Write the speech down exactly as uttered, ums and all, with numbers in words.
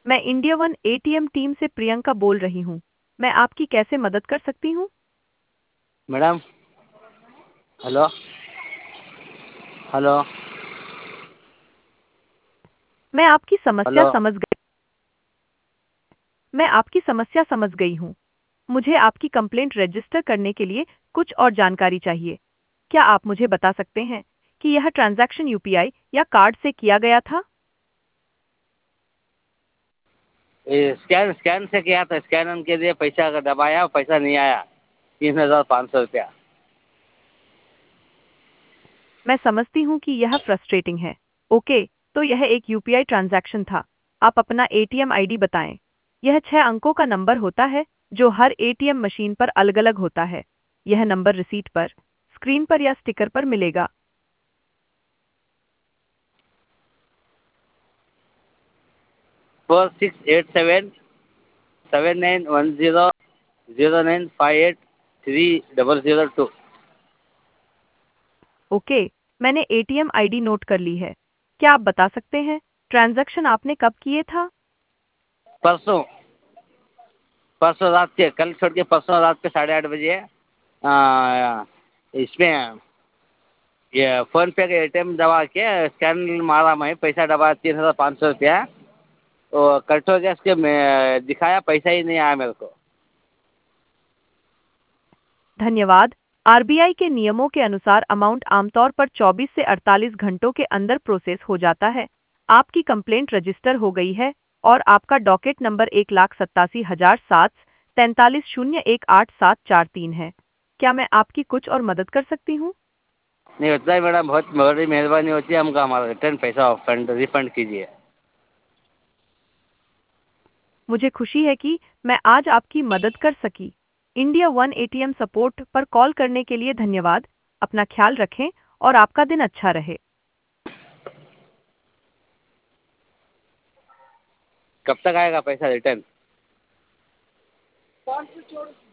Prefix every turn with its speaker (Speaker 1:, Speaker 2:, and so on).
Speaker 1: मैं India one ATM team से प्रियंका बोल रही हूँ। मैं आपकी कैसे मदद कर सकती हूँ?
Speaker 2: मैडम, हेलो हेलो
Speaker 1: मैं आपकी समस्या
Speaker 2: हेलो।
Speaker 1: समझ गई मैं आपकी समस्या समझ गई हूँ। मुझे आपकी कंप्लेंट रजिस्टर करने के लिए कुछ और जानकारी चाहिए। क्या आप मुझे बता सकते हैं कि यह ट्रांजैक्शन यूपीआई या कार्ड से किया गया था?
Speaker 2: ये स्कैन स्कैन से किया था। स्कैन के लिए पैसा का दबाया, पैसा नहीं आया। तीन हज़ार पाँच सौ रुपया।
Speaker 1: मैं समझती हूँ कि यह फ्रस्ट्रेटिंग है। ओके, तो यह एक यूपीआई ट्रांजैक्शन था। आप अपना एटीएम आईडी बताएं। यह छह अंकों का नंबर होता है जो हर एटीएम मशीन पर अलग-अलग होता है। यह नंबर रिसीट पर, स्क्रीन पर या स्टिकर पर मिलेगा।
Speaker 2: Four six eight seven seven nine one zero zero nine five eight three double zero two.
Speaker 1: Okay, मैंने एटीएम आईडी नोट कर ली है। क्या आप बता सकते हैं ट्रांजैक्शन आपने कब किए था?
Speaker 2: परसों परसों रात के, कल छोड़ के परसों रात के साढ़े आठ बजे। आ, इसमें ये फ़ोन पे का एटीएम दबा के स्कैन मारा, मैं पैसा दबा तीन हज़ार पाँच सौ रुपया। तो कट हो गया, इसके मैं दिखाया पैसा ही नहीं आया मेरे को।
Speaker 1: धन्यवाद। आरबीआई के नियमों के अनुसार अमाउंट आमतौर पर चौबीस से अड़तालीस घंटों के अंदर प्रोसेस हो जाता है। आपकी कंप्लेंट रजिस्टर हो गई है और आपका डॉकेट नंबर एक लाख सत्तासी हजार सात तैंतालीस शून्य एक आठ सात चार तीन है। क्या मैं आपकी कुछ और मदद कर सकती हूँ?
Speaker 2: नहीं होता है मैडम, बहुत बड़ी मेहरबानी होती है, हमको हमारा रिटर्न पैसा फंड रिफंड कीजिए।
Speaker 1: मुझे खुशी है कि मैं आज आपकी मदद कर सकी। इंडिया वन एटीएम सपोर्ट पर कॉल करने के लिए धन्यवाद। अपना ख्याल रखें और आपका दिन अच्छा रहे।
Speaker 2: कब तक आएगा पैसा रिटर्न?